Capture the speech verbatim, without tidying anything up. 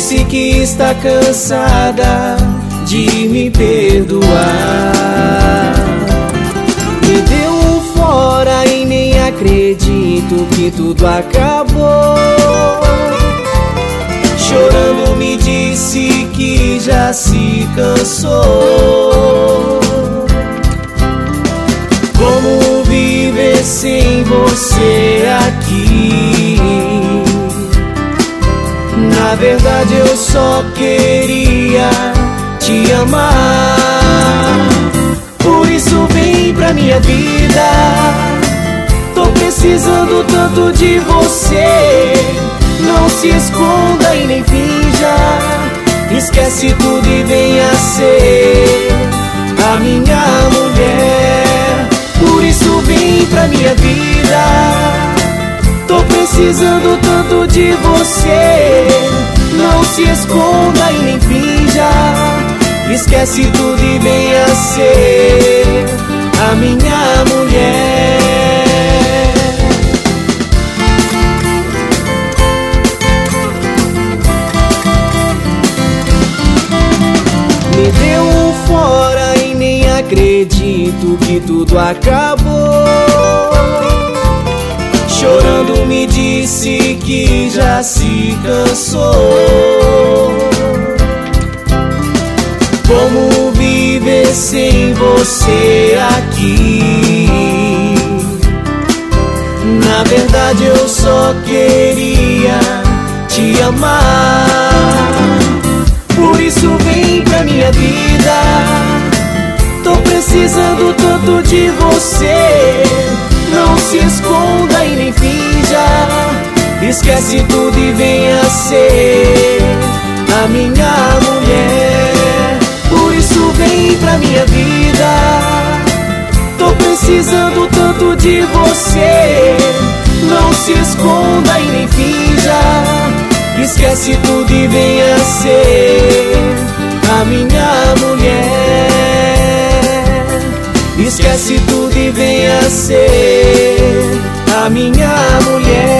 disse que está cansada de me perdoar. Me deu um fora e nem acredito que tudo acabou. Chorando me disse que já se cansou. Como viver sem você aqui? Na verdade eu só queria te amar. Por isso vem pra minha vida. Tô precisando tanto de você. Não se esconda e nem finja. Esquece tudo e venha ser a minha mulher. Por isso vem pra minha vida. Tô precisando tanto de você. Não se esconda e nem finja. Esquece tudo e venha ser a minha mulher. Me deu um fora e nem acredito que tudo acabou. Chorando me disse que já se cansou. Como viver sem você aqui? Na verdade eu só queria te amar. Por isso vem pra minha vida. Tô precisando tanto de você. Não se esconda e nem finja. Esquece tudo e venha ser a minha mulher. Por isso vem pra minha vida. Tô precisando tanto de você. Não se esconda e nem finja. Esquece tudo e venha ser a minha mulher. Esquece tudo e venha ser a minha mulher.